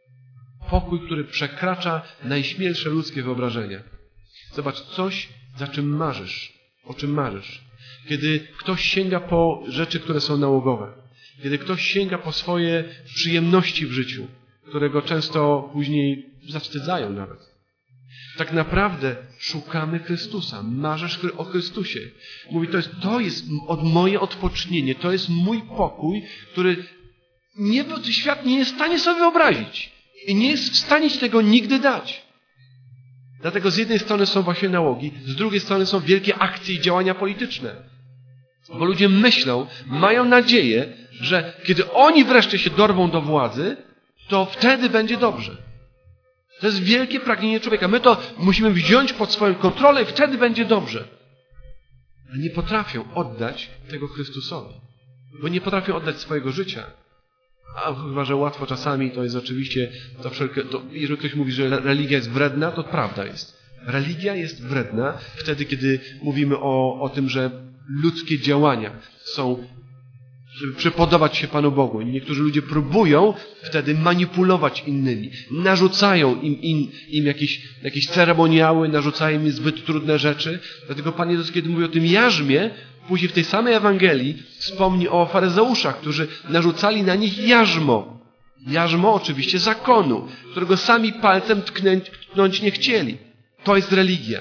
Pokój, który przekracza najśmielsze ludzkie wyobrażenia. Zobacz, coś, za czym marzysz, o czym marzysz. Kiedy ktoś sięga po rzeczy, które są nałogowe. Kiedy ktoś sięga po swoje przyjemności w życiu, które go często później zawstydzają nawet. Tak naprawdę szukamy Chrystusa. Marzysz o Chrystusie. Mówi, to jest, to jest od moje odpocznienie. To jest mój pokój, który nie, świat nie jest w stanie sobie wyobrazić. I nie jest w stanie ci tego nigdy dać. Dlatego z jednej strony są właśnie nałogi, z drugiej strony są wielkie akcje i działania polityczne. Bo ludzie myślą, mają nadzieję, że kiedy oni wreszcie się dorwą do władzy, to wtedy będzie dobrze. To jest wielkie pragnienie człowieka. My to musimy wziąć pod swoją kontrolę i wtedy będzie dobrze. Ale nie potrafią oddać tego Chrystusowi. Bo nie potrafią oddać swojego życia. A chyba, że łatwo czasami, to jest oczywiście, to wszelkie, to jeżeli ktoś mówi, że religia jest wredna, to prawda jest. Religia jest wredna wtedy, kiedy mówimy o, o tym, że ludzkie działania są, żeby przypodobać się Panu Bogu. I niektórzy ludzie próbują wtedy manipulować innymi. Narzucają im, im, im jakieś, jakieś ceremoniały, narzucają im zbyt trudne rzeczy. Dlatego Pan Jezus, kiedy mówi o tym jarzmie, później w tej samej Ewangelii wspomni o faryzeuszach, którzy narzucali na nich jarzmo. Jarzmo oczywiście zakonu, którego sami palcem tknąć, tknąć nie chcieli. To jest religia.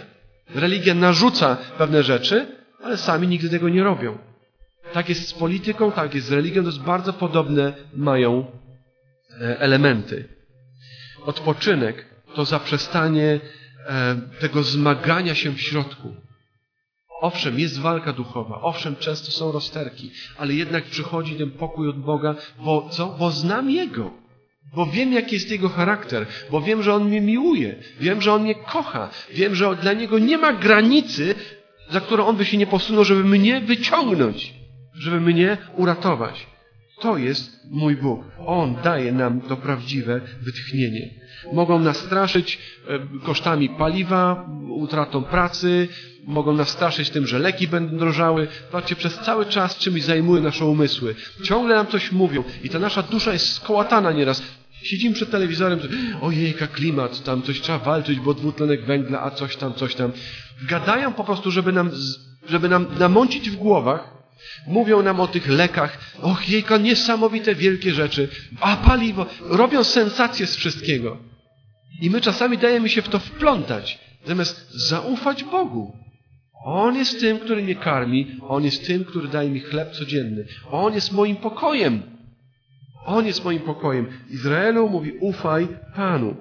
Religia narzuca pewne rzeczy, ale sami nigdy tego nie robią. Tak jest z polityką, tak jest z religią, to jest bardzo podobne mają elementy. Odpoczynek to zaprzestanie tego zmagania się w środku. Owszem, jest walka duchowa, owszem, często są rozterki, ale jednak przychodzi ten pokój od Boga, bo co? Bo znam Jego. Bo wiem, jaki jest Jego charakter, bo wiem, że On mnie miłuje, wiem, że On mnie kocha, wiem, że dla Niego nie ma granicy, za którą On by się nie posunął, żeby mnie wyciągnąć, żeby mnie uratować. To jest mój Bóg. On daje nam to prawdziwe wytchnienie. Mogą nas straszyć kosztami paliwa, utratą pracy, mogą nas straszyć tym, że leki będą drożały. Patrzcie, przez cały czas czymś zajmują nasze umysły. Ciągle nam coś mówią i ta nasza dusza jest skołatana nieraz. Siedzimy przed telewizorem, ojejka, klimat, tam coś trzeba walczyć, bo dwutlenek węgla, a coś tam, coś tam. Gadają po prostu, żeby nam, żeby nam namącić w głowach. Mówią nam o tych lekach. Och, jejka, niesamowite, wielkie rzeczy. A paliwo. Robią sensację z wszystkiego. I my czasami dajemy się w to wplątać, zamiast zaufać Bogu. On jest tym, który mnie karmi. On jest tym, który daje mi chleb codzienny. On jest moim pokojem. On jest moim pokojem. Izraelu mówi, ufaj Panu.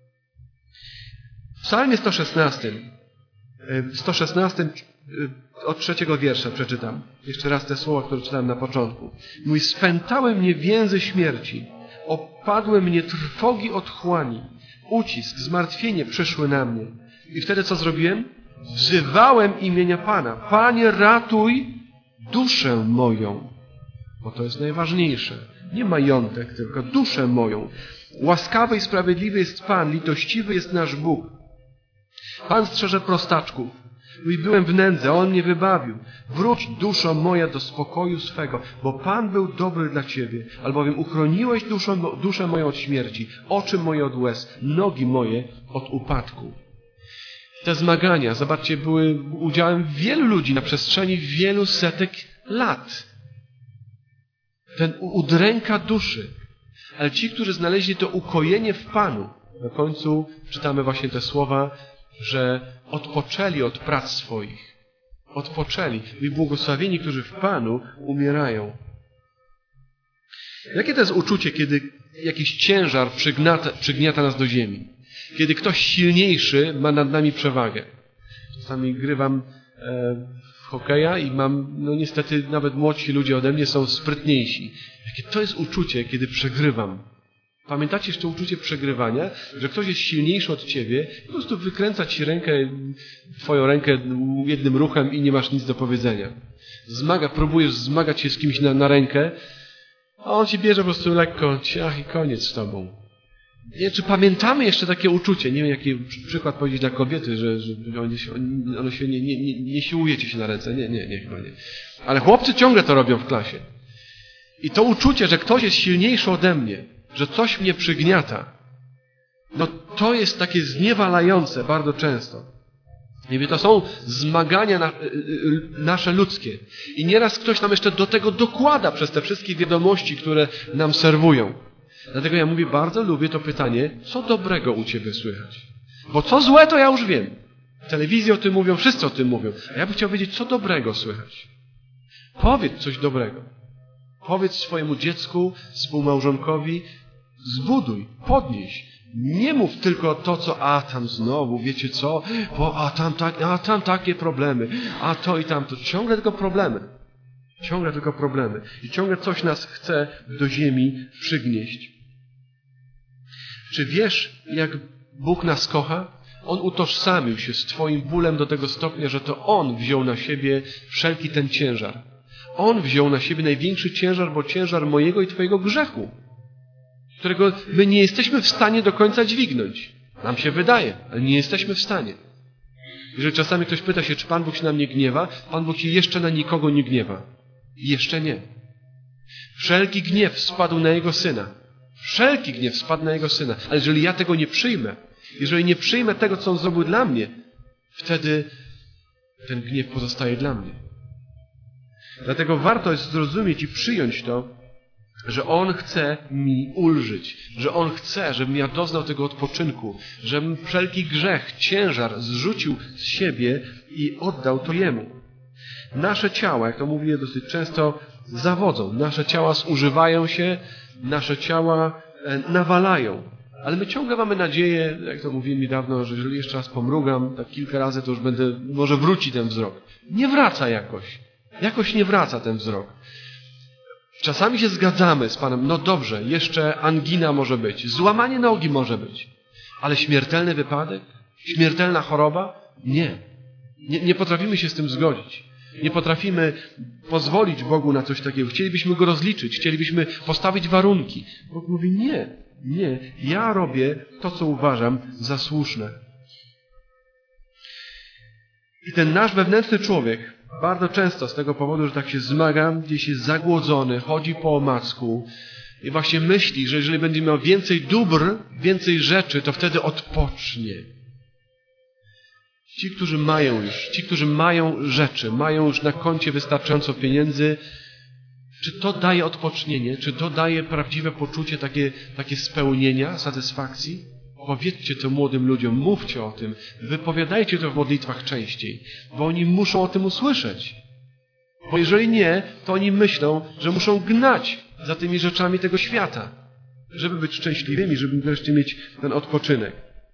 W psalmie sto szesnastym, sto szesnastym od trzeciego wiersza przeczytam. Jeszcze raz te słowa, które czytałem na początku. Mój spętały mnie więzy śmierci. Opadły mnie trwogi otchłani. Ucisk, zmartwienie przyszły na mnie. I wtedy co zrobiłem? Wzywałem imienia Pana. Panie, ratuj duszę moją. Bo to jest najważniejsze. Nie majątek, tylko duszę moją. Łaskawy i sprawiedliwy jest Pan, litościwy jest nasz Bóg. Pan strzeże prostaczków. I byłem w nędzy, a On mnie wybawił. Wróć, duszo moja, do spokoju swego, bo Pan był dobry dla Ciebie, albowiem uchroniłeś duszę, duszę moją od śmierci, oczy moje od łez, nogi moje od upadku. Te zmagania, zobaczcie, były udziałem wielu ludzi na przestrzeni wielu setek lat. Ten udręka duszy. Ale ci, którzy znaleźli to ukojenie w Panu, na końcu czytamy właśnie te słowa, że odpoczęli od prac swoich. Odpoczęli. I błogosławieni, którzy w Panu umierają. Jakie to jest uczucie, kiedy jakiś ciężar przygniata, przygniata nas do ziemi? Kiedy ktoś silniejszy ma nad nami przewagę. Czasami grywam e, w hokeja i mam, no niestety nawet młodsi ludzie ode mnie są sprytniejsi. Jakie to jest uczucie, kiedy przegrywam? Pamiętacie jeszcze uczucie przegrywania, że ktoś jest silniejszy od ciebie i po prostu wykręca ci rękę, twoją rękę jednym ruchem i nie masz nic do powiedzenia. Zmaga, próbujesz zmagać się z kimś na, na rękę, a on ci bierze po prostu lekko, ciach i koniec z tobą. Nie, czy pamiętamy jeszcze takie uczucie? Nie wiem, jaki przykład powiedzieć dla kobiety, że, że ono się, ono się nie, nie, nie, nie siłujecie się na ręce. Nie, nie, nie, chyba nie. Ale chłopcy ciągle to robią w klasie. I to uczucie, że ktoś jest silniejszy ode mnie, że coś mnie przygniata, no to jest takie zniewalające bardzo często. Nie wiem, to są zmagania na, nasze ludzkie. I nieraz ktoś nam jeszcze do tego dokłada przez te wszystkie wiadomości, które nam serwują. Dlatego ja mówię, bardzo lubię to pytanie, co dobrego u Ciebie słychać? Bo co złe, to ja już wiem. W telewizji o tym mówią, wszyscy o tym mówią. A ja bym chciał wiedzieć, co dobrego słychać. Powiedz coś dobrego. Powiedz swojemu dziecku, współmałżonkowi, zbuduj, podnieś. Nie mów tylko to, co, a tam znowu, wiecie co, bo, a, tam, tak, a tam takie problemy, a to i tamto. Ciągle tylko problemy. Ciągle tylko problemy. I ciągle coś nas chce do ziemi przygnieść. Czy wiesz, jak Bóg nas kocha? On utożsamił się z Twoim bólem do tego stopnia, że to On wziął na siebie wszelki ten ciężar. On wziął na siebie największy ciężar, bo ciężar mojego i Twojego grzechu, którego my nie jesteśmy w stanie do końca dźwignąć. Nam się wydaje, ale nie jesteśmy w stanie. Jeżeli czasami ktoś pyta się, czy Pan Bóg się na mnie gniewa, Pan Bóg się jeszcze na nikogo nie gniewa. Jeszcze nie. Wszelki gniew spadł na Jego Syna. Wszelki gniew spadł na Jego Syna. Ale jeżeli ja tego nie przyjmę, jeżeli nie przyjmę tego, co On zrobił dla mnie, wtedy ten gniew pozostaje dla mnie. Dlatego warto jest zrozumieć i przyjąć to, że On chce mi ulżyć, że On chce, żebym ja doznał tego odpoczynku, żebym wszelki grzech, ciężar zrzucił z siebie i oddał to Jemu. Nasze ciała, jak to mówię dosyć często, zawodzą. Nasze ciała zużywają się, nasze ciała nawalają. Ale my ciągle mamy nadzieję, jak to mówiłem niedawno, że jeżeli jeszcze raz pomrugam, tak kilka razy, to już będę, może wróci ten wzrok. Nie wraca jakoś. Jakoś nie wraca ten wzrok. Czasami się zgadzamy z Panem, no dobrze, jeszcze angina może być, złamanie nogi może być, ale śmiertelny wypadek? Śmiertelna choroba? Nie. Nie, nie potrafimy się z tym zgodzić. Nie potrafimy pozwolić Bogu na coś takiego. Chcielibyśmy Go rozliczyć, chcielibyśmy postawić warunki. Bóg mówi nie, nie, ja robię to, co uważam za słuszne. I ten nasz wewnętrzny człowiek bardzo często z tego powodu, że tak się zmaga, gdzieś jest zagłodzony, chodzi po omacku i właśnie myśli, że jeżeli będzie miał więcej dóbr, więcej rzeczy, to wtedy odpocznie. Ci, którzy mają już, ci, którzy mają rzeczy, mają już na koncie wystarczająco pieniędzy, czy to daje odpocznienie? Czy to daje prawdziwe poczucie takie, takie spełnienia, satysfakcji? Powiedzcie to młodym ludziom, mówcie o tym, wypowiadajcie to w modlitwach częściej, bo oni muszą o tym usłyszeć. Bo jeżeli nie, to oni myślą, że muszą gnać za tymi rzeczami tego świata, żeby być szczęśliwymi, żeby wreszcie mieć ten odpoczynek.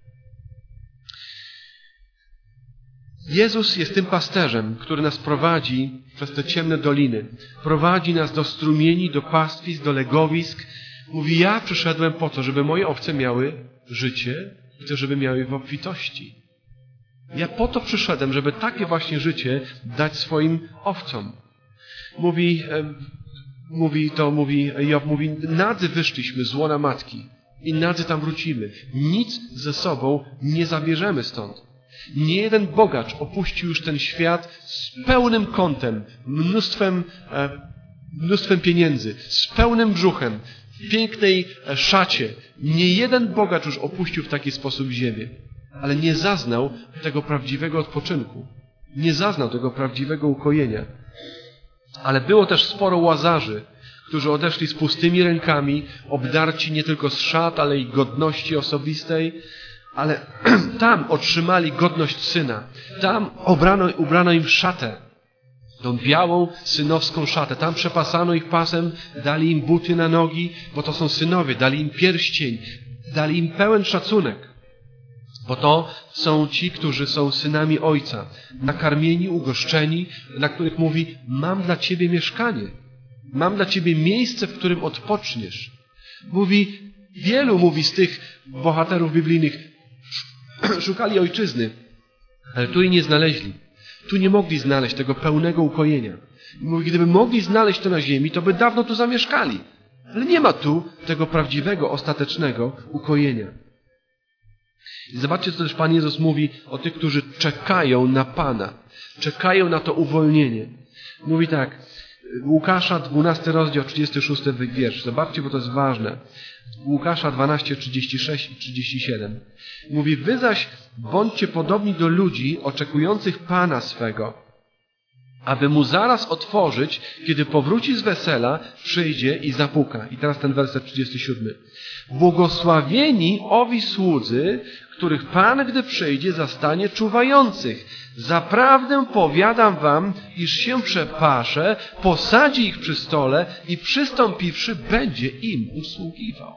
Jezus jest tym pasterzem, który nas prowadzi przez te ciemne doliny. Prowadzi nas do strumieni, do pastwisk, do legowisk. Mówi, ja przyszedłem po to, żeby moje owce miały życie i to, żeby miały w obfitości. Ja po to przyszedłem, żeby takie właśnie życie dać swoim owcom. Mówi, e, mówi to, mówi Job, mówi, nadzy wyszliśmy z łona matki i nadzy tam wrócimy. Nic ze sobą nie zabierzemy stąd. Nie jeden bogacz opuścił już ten świat z pełnym kątem, mnóstwem, e, mnóstwem pieniędzy, z pełnym brzuchem, w pięknej szacie. Nie jeden bogacz już opuścił w taki sposób ziemię, ale nie zaznał tego prawdziwego odpoczynku. Nie zaznał tego prawdziwego ukojenia. Ale było też sporo łazarzy, którzy odeszli z pustymi rękami, obdarci nie tylko z szat, ale i godności osobistej, ale tam otrzymali godność syna. Tam obrano, ubrano im szatę, tą białą synowską szatę. Tam przepasano ich pasem, dali im buty na nogi, bo to są synowie, dali im pierścień, dali im pełen szacunek. Bo to są ci, którzy są synami Ojca, nakarmieni, ugoszczeni, na których mówi, mam dla Ciebie mieszkanie, mam dla Ciebie miejsce, w którym odpoczniesz. Mówi, wielu mówi z tych bohaterów biblijnych, szukali ojczyzny, ale tu jej nie znaleźli. Tu nie mogli znaleźć tego pełnego ukojenia. Mówi, gdyby mogli znaleźć to na ziemi, to by dawno tu zamieszkali. Ale nie ma tu tego prawdziwego, ostatecznego ukojenia. I zobaczcie, co też Pan Jezus mówi o tych, którzy czekają na Pana. Czekają na to uwolnienie. Mówi tak, Łukasza, dwunasty rozdział, trzydziesty szósty wiersz. Zobaczcie, bo to jest ważne. Łukasza dwanaście, trzydzieści sześć i trzydzieści siedem. Mówi, wy zaś bądźcie podobni do ludzi oczekujących Pana swego, aby mu zaraz otworzyć, kiedy powróci z wesela, przyjdzie i zapuka. I teraz ten werset trzydziesty siódmy. Błogosławieni owi słudzy, których Pan, gdy przyjdzie, zastanie czuwających. Zaprawdę powiadam wam, iż się przepasze, posadzi ich przy stole i przystąpiwszy, będzie im usługiwał.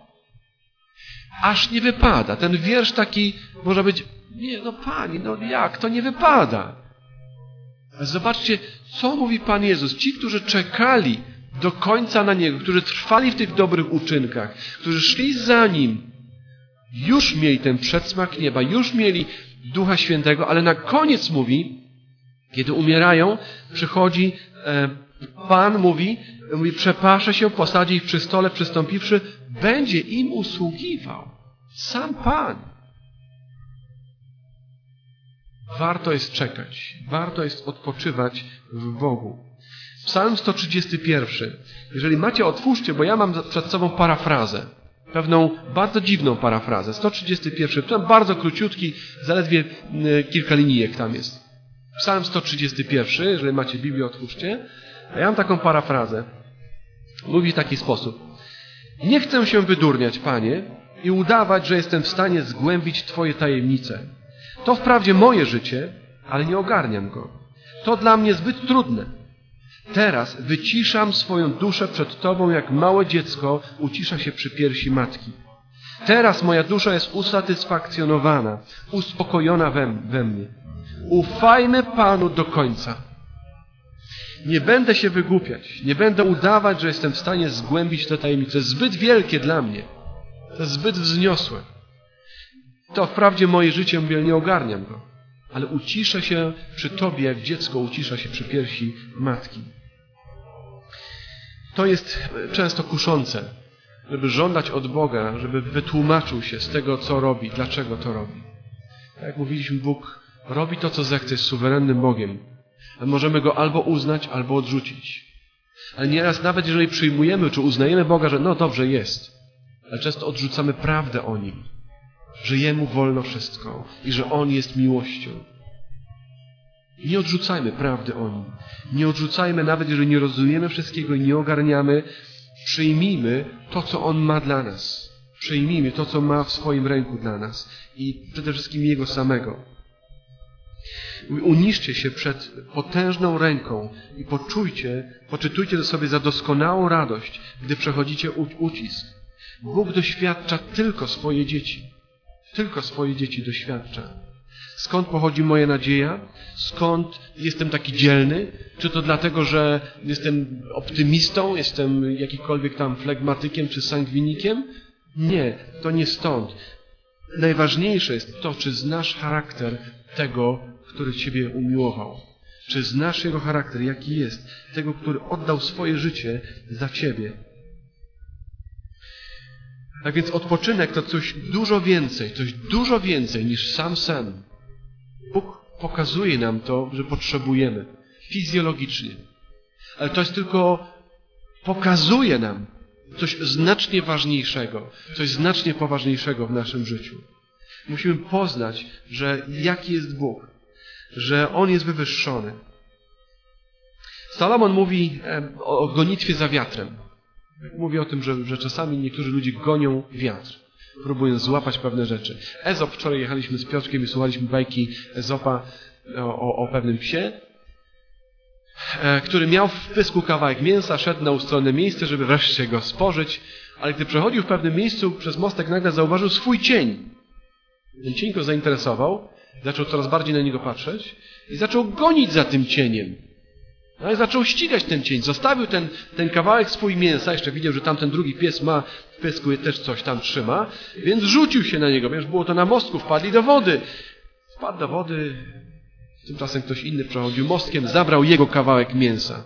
Aż nie wypada. Ten wiersz taki może być, nie, no Pani, no jak, to nie wypada. Zobaczcie, co mówi Pan Jezus. Ci, którzy czekali do końca na Niego, którzy trwali w tych dobrych uczynkach, którzy szli za Nim, już mieli ten przedsmak nieba, już mieli Ducha Świętego, ale na koniec mówi, kiedy umierają, przychodzi e, Pan, mówi, mówi, przepasze się, posadzi ich przy stole, przystąpiwszy, będzie im usługiwał. Sam Pan. Warto jest czekać. Warto jest odpoczywać w Bogu. Psalm sto trzydziesty pierwszy. Jeżeli macie, otwórzcie, bo ja mam przed sobą parafrazę. Pewną bardzo dziwną parafrazę. sto trzydziesty pierwszy. To bardzo króciutki, zaledwie kilka linijek tam jest. Psalm sto trzydziesty pierwszy. Jeżeli macie Biblię, otwórzcie. A ja mam taką parafrazę. Mówi w taki sposób. Nie chcę się wydurniać, Panie, i udawać, że jestem w stanie zgłębić Twoje tajemnice. To wprawdzie moje życie, ale nie ogarniam go. To dla mnie zbyt trudne. Teraz wyciszam swoją duszę przed Tobą, jak małe dziecko ucisza się przy piersi matki. Teraz moja dusza jest usatysfakcjonowana, uspokojona we, we mnie. Ufajmy Panu do końca. Nie będę się wygłupiać, nie będę udawać, że jestem w stanie zgłębić te tajemnice. To jest zbyt wielkie dla mnie. To jest zbyt wzniosłe. To wprawdzie moje życie, mówię, nie ogarniam go. Ale uciszę się przy Tobie, jak dziecko ucisza się przy piersi matki. To jest często kuszące, żeby żądać od Boga, żeby wytłumaczył się z tego, co robi, dlaczego to robi. Tak jak mówiliśmy, Bóg robi to, co zechce, jest suwerennym Bogiem. A możemy Go albo uznać, albo odrzucić. Ale nieraz nawet jeżeli przyjmujemy, czy uznajemy Boga, że no dobrze jest, ale często odrzucamy prawdę o Nim, że Jemu wolno wszystko i że On jest miłością. Nie odrzucajmy prawdy o Nim. Nie odrzucajmy, nawet jeżeli nie rozumiemy wszystkiego i nie ogarniamy, przyjmijmy to, co On ma dla nas. Przyjmijmy to, co ma w swoim ręku dla nas i przede wszystkim Jego samego. Uniszcie się przed potężną ręką i poczujcie, poczytujcie to sobie za doskonałą radość, gdy przechodzicie ucisk. Bóg doświadcza tylko swoje dzieci. Tylko swoje dzieci doświadcza. Skąd pochodzi moja nadzieja? Skąd jestem taki dzielny? Czy to dlatego, że jestem optymistą, jestem jakikolwiek tam flegmatykiem czy sangwinikiem? Nie, to nie stąd. Najważniejsze jest to, czy znasz charakter tego, który Ciebie umiłował. Czy znasz Jego charakter, jaki jest? Tego, który oddał swoje życie za Ciebie. Tak więc odpoczynek to coś dużo więcej, coś dużo więcej niż sam sen. Bóg pokazuje nam to, że potrzebujemy fizjologicznie. Ale to jest tylko, pokazuje nam coś znacznie ważniejszego, coś znacznie poważniejszego w naszym życiu. Musimy poznać, że jaki jest Bóg, że On jest wywyższony. Salomon mówi o gonitwie za wiatrem. Mówi o tym, że, że czasami niektórzy ludzie gonią wiatr, próbując złapać pewne rzeczy. Ezop, wczoraj jechaliśmy z Piotrkiem i słuchaliśmy bajki Ezopa o, o, o pewnym psie, e, który miał w pysku kawałek mięsa, szedł na ustronne miejsce, żeby wreszcie go spożyć, ale gdy przechodził w pewnym miejscu przez mostek, nagle zauważył swój cień. Ten cień go zainteresował, zaczął coraz bardziej na niego patrzeć i zaczął gonić za tym cieniem. No i zaczął ścigać ten cień. Zostawił ten, ten kawałek swój mięsa. Jeszcze widział, że tamten drugi pies ma w pysku i też coś tam trzyma. Więc rzucił się na niego. Wiesz, było to na mostku. Wpadli do wody. Wpadł do wody. Tymczasem ktoś inny przechodził mostkiem. Zabrał jego kawałek mięsa.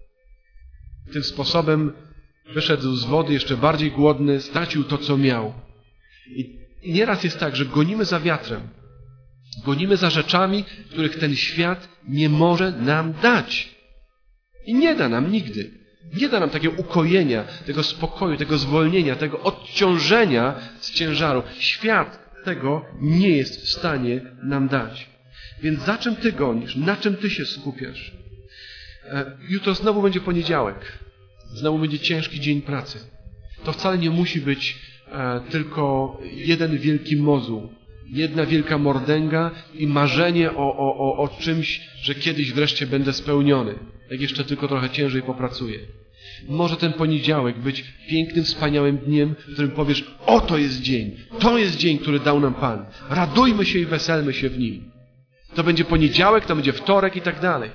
Tym sposobem wyszedł z wody jeszcze bardziej głodny. Stracił to, co miał. I, i nieraz jest tak, że gonimy za wiatrem. Gonimy za rzeczami, których ten świat nie może nam dać. I nie da nam nigdy. Nie da nam takiego ukojenia, tego spokoju, tego zwolnienia, tego odciążenia z ciężaru. Świat tego nie jest w stanie nam dać. Więc za czym Ty gonisz? Na czym Ty się skupiasz? Jutro znowu będzie poniedziałek. Znowu będzie ciężki dzień pracy. To wcale nie musi być tylko jeden wielki mozuł. Jedna wielka mordęga i marzenie o, o, o, o czymś, że kiedyś wreszcie będę spełniony. Jak jeszcze tylko trochę ciężej popracuję. Może ten poniedziałek być pięknym, wspaniałym dniem, w którym powiesz, oto jest dzień. To jest dzień, który dał nam Pan. Radujmy się i weselmy się w nim. To będzie poniedziałek, to będzie wtorek i tak dalej.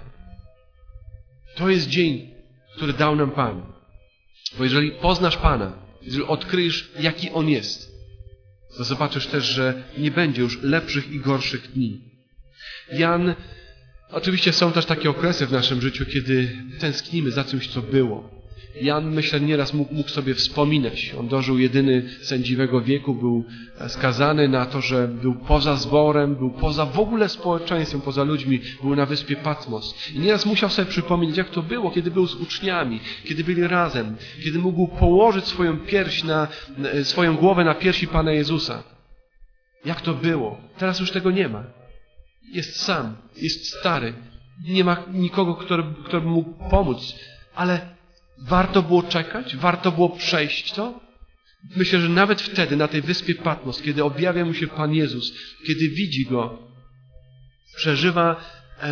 To jest dzień, który dał nam Pan. Bo jeżeli poznasz Pana, jeżeli odkryjesz, jaki On jest, to zobaczysz też, że nie będzie już lepszych i gorszych dni. Jan, oczywiście są też takie okresy w naszym życiu, kiedy tęsknimy za czymś, co było. Jan, myślę, nieraz mógł, mógł sobie wspominać. On dożył jedyny sędziwego wieku, był skazany na to, że był poza zborem, był poza w ogóle społeczeństwem, poza ludźmi, był na wyspie Patmos. I nieraz musiał sobie przypomnieć, jak to było, kiedy był z uczniami, kiedy byli razem, kiedy mógł położyć swoją pierś na, swoją głowę na piersi Pana Jezusa. Jak to było? Teraz już tego nie ma. Jest sam, jest stary, nie ma nikogo, który, który by mógł pomóc, ale warto było czekać? Warto było przejść to? Myślę, że nawet wtedy, na tej wyspie Patmos, kiedy objawia mu się Pan Jezus, kiedy widzi Go, przeżywa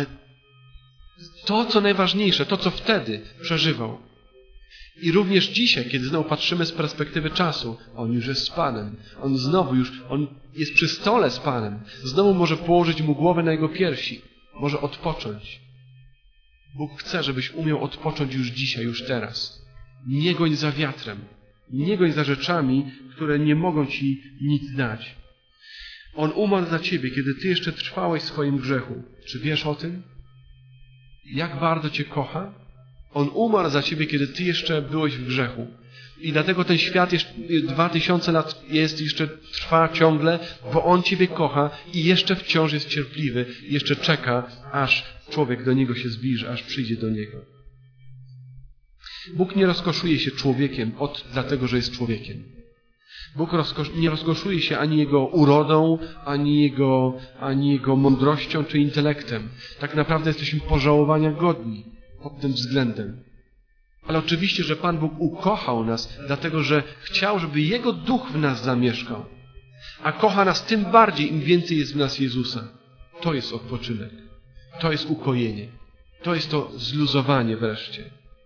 to, co najważniejsze, to, co wtedy przeżywał. I również dzisiaj, kiedy znowu patrzymy z perspektywy czasu, On już jest z Panem. On znowu już, On jest przy stole z Panem. Znowu może położyć Mu głowę na Jego piersi. Może odpocząć. Bóg chce, żebyś umiał odpocząć już dzisiaj, już teraz. Nie goń za wiatrem. Nie goń za rzeczami, które nie mogą Ci nic dać. On umarł za Ciebie, kiedy Ty jeszcze trwałeś w swoim grzechu. Czy wiesz o tym? Jak bardzo Cię kocha? On umarł za Ciebie, kiedy Ty jeszcze byłeś w grzechu. I dlatego ten świat jeszcze dwa tysiące lat jest, jeszcze trwa ciągle, bo On Ciebie kocha i jeszcze wciąż jest cierpliwy. I jeszcze czeka, aż człowiek do Niego się zbliży, aż przyjdzie do Niego. Bóg nie rozkoszuje się człowiekiem od, dlatego, że jest człowiekiem. Bóg rozkosz, nie rozkoszuje się ani Jego urodą, ani jego, ani jego mądrością czy intelektem. Tak naprawdę jesteśmy pożałowania godni pod tym względem. Ale oczywiście, że Pan Bóg ukochał nas, dlatego że chciał, żeby Jego Duch w nas zamieszkał. A kocha nas tym bardziej, im więcej jest w nas Jezusa. To jest odpoczynek. To jest ukojenie. To jest to zluzowanie wreszcie.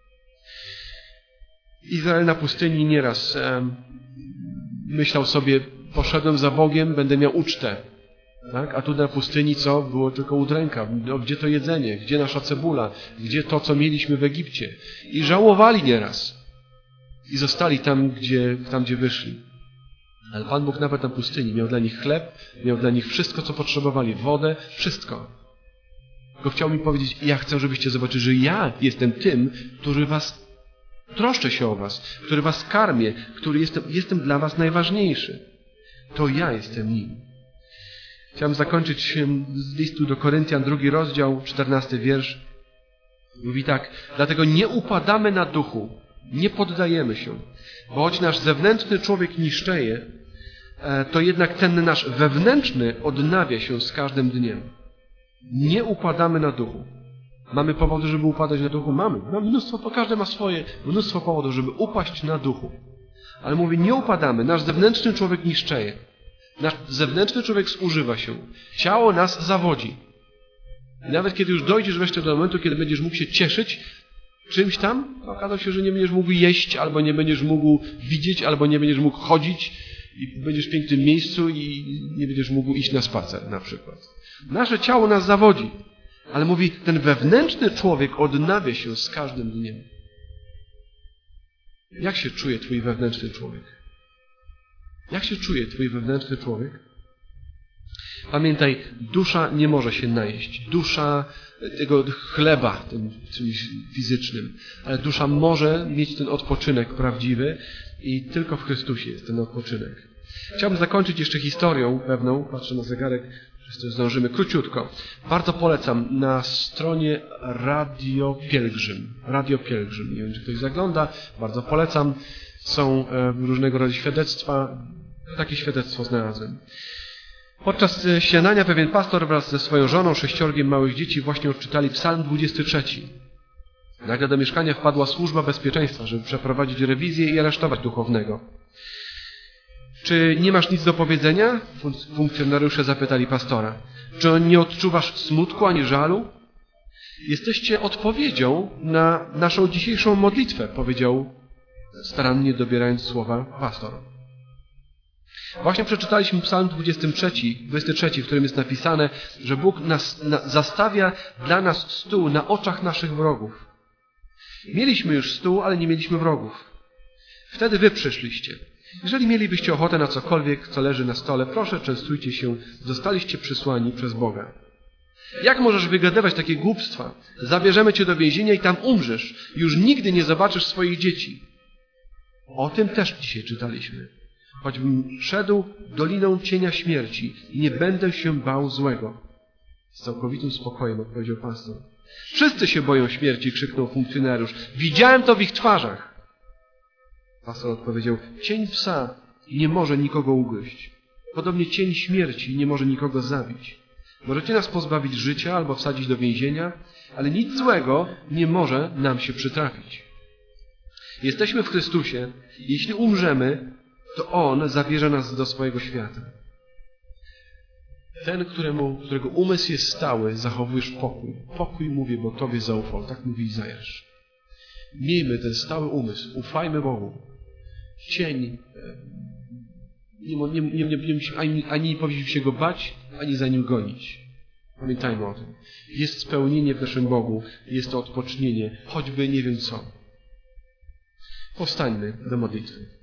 Izrael na pustyni nieraz um, myślał sobie, poszedłem za Bogiem, będę miał ucztę. Tak? A tu na pustyni co? Było tylko udręka. No, gdzie to jedzenie? Gdzie nasza cebula? Gdzie to, co mieliśmy w Egipcie? I żałowali nieraz. I zostali tam, gdzie, tam, gdzie wyszli. Ale Pan Bóg nawet na pustyni miał dla nich chleb, miał dla nich wszystko, co potrzebowali. Wodę, wszystko. Tylko chciał mi powiedzieć, ja chcę, żebyście zobaczyli, że ja jestem tym, który was troszczę się o was, który was karmię, który jestem, jestem dla was najważniejszy. To ja jestem nim. Chciałem zakończyć z listu do Koryntian, drugi rozdział, czternasty wiersz. Mówi tak, dlatego nie upadamy na duchu, nie poddajemy się, bo choć nasz zewnętrzny człowiek niszczeje, to jednak ten nasz wewnętrzny odnawia się z każdym dniem. Nie upadamy na duchu. Mamy powody, żeby upadać na duchu? Mamy. Mamy mnóstwo, bo każdy ma swoje, mnóstwo powodów, żeby upaść na duchu. Ale mówi, nie upadamy. Nasz zewnętrzny człowiek niszczeje. Nasz zewnętrzny człowiek zużywa się. Ciało nas zawodzi. I nawet kiedy już dojdziesz wreszcie do momentu, kiedy będziesz mógł się cieszyć czymś tam, okaże się, że nie będziesz mógł jeść, albo nie będziesz mógł widzieć, albo nie będziesz mógł chodzić i będziesz w pięknym miejscu i nie będziesz mógł iść na spacer na przykład. Nasze ciało nas zawodzi. Ale mówi, ten wewnętrzny człowiek odnawia się z każdym dniem. Jak się czuje twój wewnętrzny człowiek? Jak się czuje twój wewnętrzny człowiek? Pamiętaj, dusza nie może się najeść. Dusza tego chleba, tym czymś fizycznym. Ale dusza może mieć ten odpoczynek prawdziwy i tylko w Chrystusie jest ten odpoczynek. Chciałbym zakończyć jeszcze historią pewną. Patrzę na zegarek. Wszyscy zdążymy króciutko. Bardzo polecam na stronie Radio Pielgrzym. Radio Pielgrzym. Nie wiem, czy ktoś zagląda. Bardzo polecam. Są różnego rodzaju świadectwa. Takie świadectwo znalazłem. Podczas śniadania pewien pastor wraz ze swoją żoną, sześciorgiem małych dzieci właśnie odczytali Psalm dwudziesty trzeci. Nagle do mieszkania wpadła służba bezpieczeństwa, żeby przeprowadzić rewizję i aresztować duchownego. Czy nie masz nic do powiedzenia? Funkcjonariusze zapytali pastora. Czy nie odczuwasz smutku ani żalu? Jesteście odpowiedzią na naszą dzisiejszą modlitwę, powiedział starannie dobierając słowa pastor. Właśnie przeczytaliśmy Psalm dwudziesty trzeci, dwudziesty trzeci, w którym jest napisane, że Bóg nas, na, zastawia dla nas stół na oczach naszych wrogów. Mieliśmy już stół, ale nie mieliśmy wrogów. Wtedy wy przyszliście. Jeżeli mielibyście ochotę na cokolwiek, co leży na stole, proszę, częstujcie się, zostaliście przysłani przez Boga. Jak możesz wygadywać takie głupstwa? Zabierzemy cię do więzienia i tam umrzesz. Już nigdy nie zobaczysz swoich dzieci. O tym też dzisiaj czytaliśmy. Choćbym szedł doliną cienia śmierci, nie będę się bał złego. Z całkowitym spokojem odpowiedział pastor. Wszyscy się boją śmierci, krzyknął funkcjonariusz. Widziałem to w ich twarzach. Pastor odpowiedział, cień psa nie może nikogo ugryźć. Podobnie cień śmierci nie może nikogo zabić. Możecie nas pozbawić życia albo wsadzić do więzienia, ale nic złego nie może nam się przytrafić. Jesteśmy w Chrystusie. Jeśli umrzemy, To On zabierze nas do swojego świata. Ten, któremu, którego umysł jest stały, zachowujesz pokój. Pokój mówię, bo Tobie zaufał. Tak mówi Izajasz. Miejmy ten stały umysł. Ufajmy Bogu. Cień. Nie, nie, nie, nie, nie, ani, ani nie powinniśmy się Go bać, ani za Nim gonić. Pamiętajmy o tym. Jest spełnienie w naszym Bogu. Jest to odpocznienie. Choćby nie wiem co. Powstańmy do modlitwy.